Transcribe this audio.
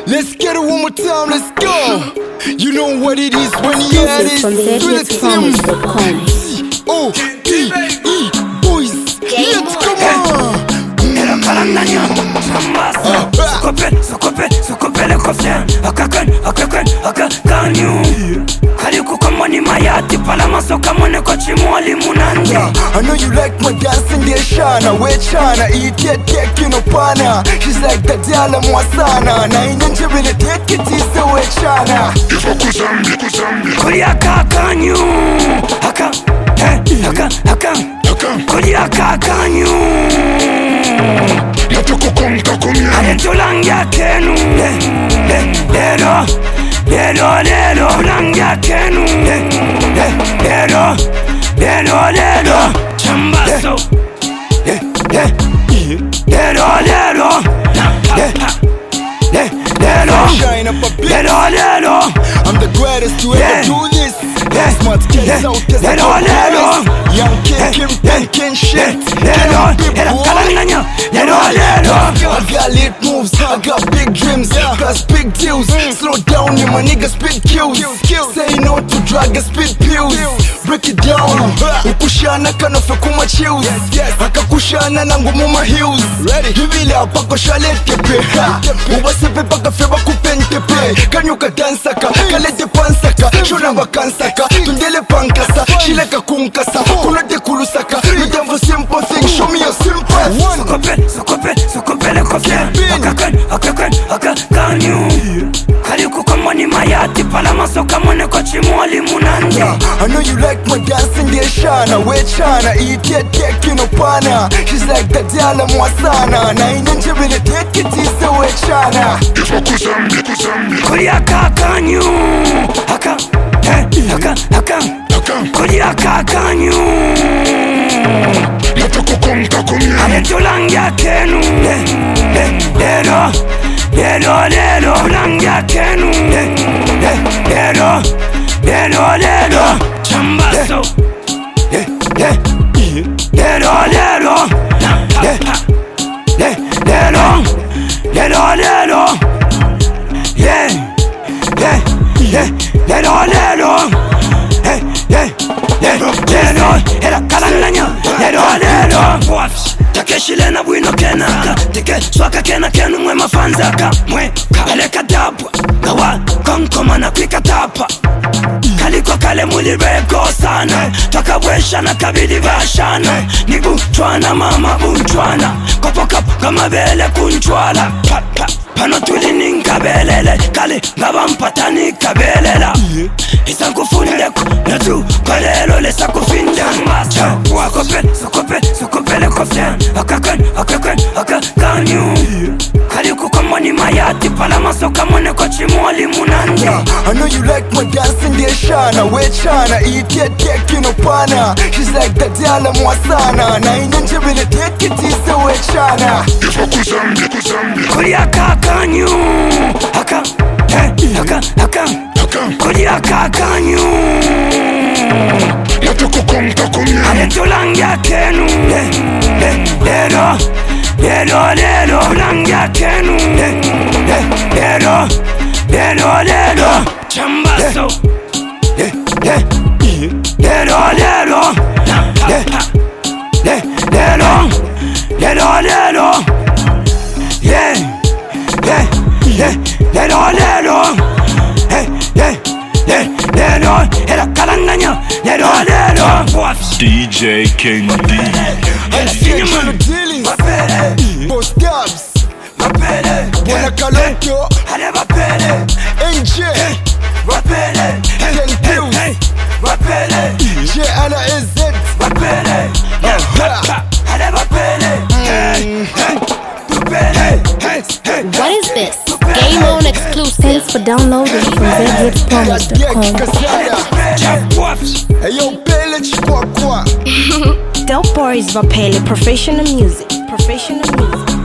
Let's get it one more time, let's go. You know what it is when you hear this. O-D-E boys, let's come on. Sokopele kofia akakanyu Kaliku kama ni mayati pala masoka mwone kwa chimwali munandi. I know you like my dancing there shana. We chana, ite teki no pana. She's like the diala mwasana. Na inenje vile teki tise we chana. Ifo kuzambi Kulia kakanyu Haka Kulia kakanyu Yatoko konta kumya Aletulangya kenu Lero Tulangya kenu Lero Chambaso Shine up a bit. Lero I'm the greatest to ever do this. Smart kids out as a progress. Young kid, Kim shit. I got lit moves, I got big dreams, plus big deals. Slow down, you my nigga spit kills. Say no to drug and spit pills. Break it down, ukushana kanofe kuma chills. Akakushana na ngumu ma heels. Hivile apako shalet kepe. Uwasepe paka feba kupentepe. Kanyuka dansaka, kalete pansaka. Shona wakansaka, tundele pankasa. Shileka kumkasa, kulete kulusaka. You done for simple things, show me a simple one. Sokopele kofia akakanyu Kaliku kama ni mayati pala masoka mwone kwa chimwali munandi. I know you like my dancing there shana. We chana, ite teki no pana. She's like the diala mwasana. Na inenje vile teki tise we chana. Ifo kuzambi Kulia kakanyu Haka Kulia kakanyu Yatoko konta kumya Aletulangya kenu Lero Tulangya kenu Lero Chambaso Lero Takeshile na bwino kenaka Tike swaka kenu mwe mafanzaka Mwe kaleka dabwa Gawa konkoma na kwika tapa Kaliko kale mulireko sana Twakabwesha na kabili bashana Nibu chwana mama bunchwana Kopoka kama vele kunchwala Pano tuli ninkabelele Kali ngaba mpatani kabelela Isa nkufundeku Natu kolelo lesa kufinda Sokopele kofia akakanyu Kaliku kama ni mayati pala masoka mwone kwa chimwali munandi. I know you like my dancing there shana. We chana, ite teki no pana. She's like the diala mwasana. Na inenje vile teki tise we chana. Ifo kuzambi Kulia kakanyu Haka Kulia kakanyu Yatoko konta kumya Aletulangya kenu Lero Tulangya kenu Lero Chambaso Lero DJ King D. Boss Dubs, Bona Kalonto, NJ, Ten Pills, J Anna SZ, What is this? Game on exclusive. Thanks for downloading from ZHitsPromise.com. Hey yo, Pele Chikwa. Dope Boys Vapele, professional music.